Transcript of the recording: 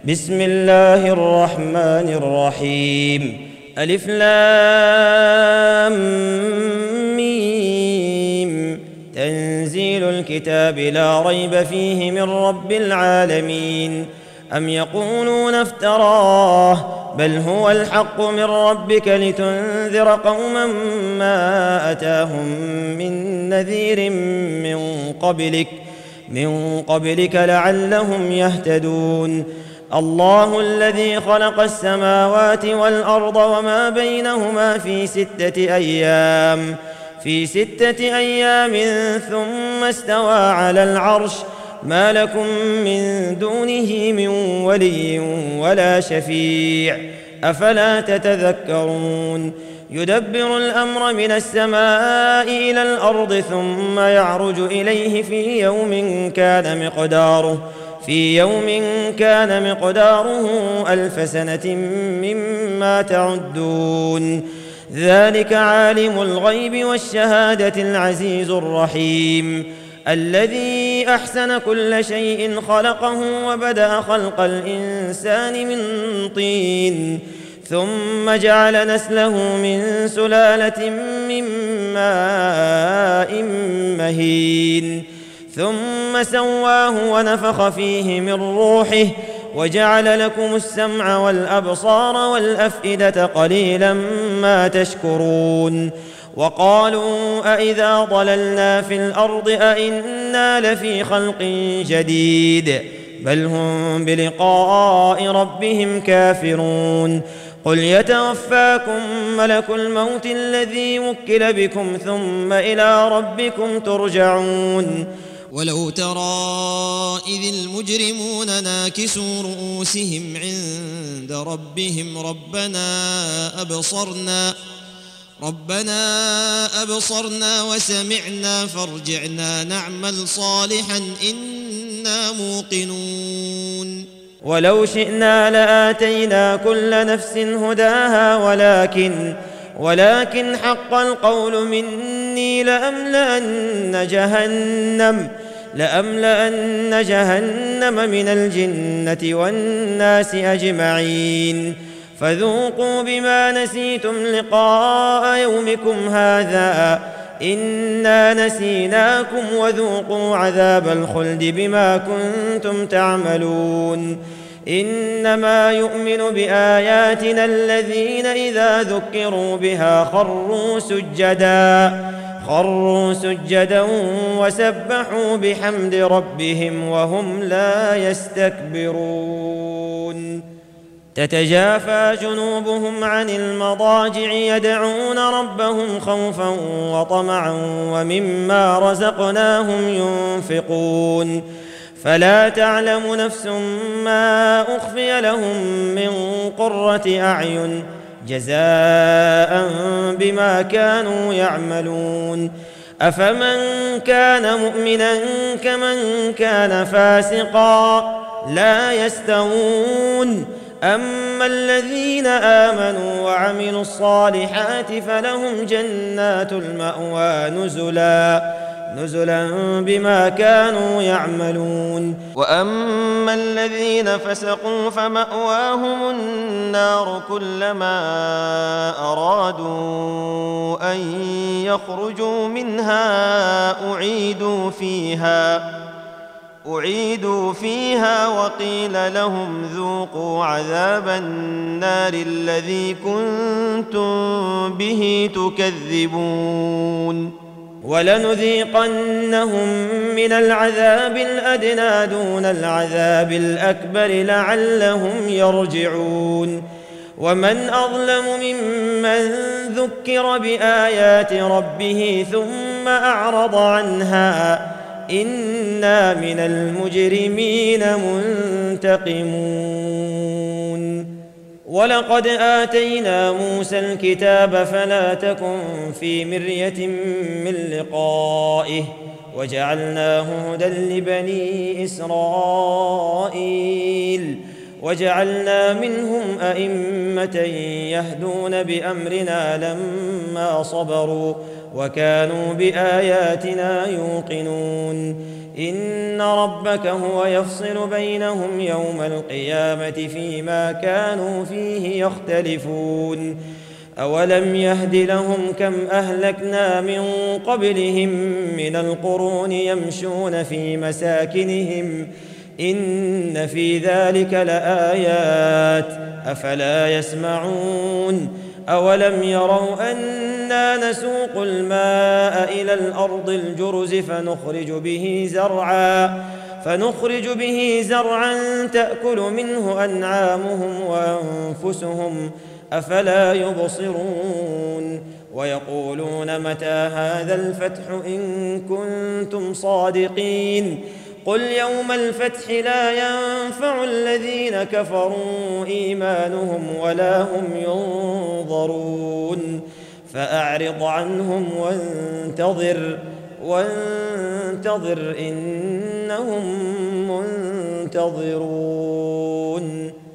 بسم الله الرحمن الرحيم. ألف لام ميم. تنزيل الكتاب لا ريب فيه من رب العالمين. أم يقولون افتراه بل هو الحق من ربك لتنذر قوما ما أتاهم من نذير من قبلك لعلهم يهتدون. الله الذي خلق السماوات والأرض وما بينهما في 6 أيام ثم استوى على العرش. ما لكم من دونه من ولي ولا شفيع أفلا تتذكرون. يدبر الأمر من السماء إلى الأرض ثم يعرج إليه في يوم كان مقداره 1000 سنة مما تعدون. ذلك عالم الغيب والشهادة العزيز الرحيم الذي أحسن كل شيء خلقه وبدأ خلق الإنسان من طين ثم جعل نسله من سلالة من ماء مهين ثم سواه ونفخ فيه من روحه وجعل لكم السمع والأبصار والأفئدة قليلا ما تشكرون. وقالوا أإذا ضللنا في الأرض أإنا لفي خلق جديد بل هم بلقاء ربهم كافرون. قل يتوفاكم ملك الموت الذي وكل بكم ثم إلى ربكم ترجعون. ولو ترى إذ المجرمون ناكسوا رؤوسهم عند ربهم ربنا أبصرنا وسمعنا فارجعنا نعمل صالحا إنا موقنون. ولو شئنا لآتينا كل نفس هداها ولكن حق القول مني لأملأن جهنم من الجنة والناس أجمعين. فذوقوا بما نسيتم لقاء يومكم هذا إنا نسيناكم وذوقوا عذاب الخلد بما كنتم تعملون. إنما يؤمن بآياتنا الذين إذا ذكروا بها خروا سجدا وسبحوا بحمد ربهم وهم لا يستكبرون. تتجافى جنوبهم عن المضاجع يدعون ربهم خوفا وطمعا ومما رزقناهم ينفقون. فلا تعلم نفس ما أخفي لهم من قرة أعين جزاء بما كانوا يعملون. أفمن كان مؤمنا كمن كان فاسقا لا يستوون. أما الذين آمنوا وعملوا الصالحات فلهم جنات المأوى نزلا بما كانوا يعملون. وأما الذين فسقوا فمأواهم النار كلما أرادوا أن يخرجوا منها أعيدوا فيها وقيل لهم ذوقوا عذاب النار الذي كنتم به تكذبون. ولنذيقنهم من العذاب الأدنى دون العذاب الأكبر لعلهم يرجعون. ومن أظلم ممن ذكر بآيات ربه ثم أعرض عنها إنا من المجرمين منتقمون. ولقد آتينا موسى الكتاب فلا تكن في مرية من لقائه وجعلناه هدى لبني إسرائيل وجعلنا منهم أئمة يهدون بأمرنا لما صبروا وكانوا بآياتنا يوقنون إن ربك هو يفصل بينهم يوم القيامة فيما كانوا فيه يختلفون أولم يهد لهم كم أهلكنا من قبلهم من القرون يمشون في مساكنهم إن في ذلك لآيات أفلا يسمعون أولم يروا أنا نسوق الماء إلى الأرض الجرز فنخرج به زرعا تأكل منه أنعامهم وأنفسهم أفلا يبصرون ويقولون متى هذا الفتح إن كنتم صادقين قل يوم الفتح لا ينفع الذين كفروا إيمانهم ولا هم ينظرون فأعرض عنهم وانتظر إنهم منتظرون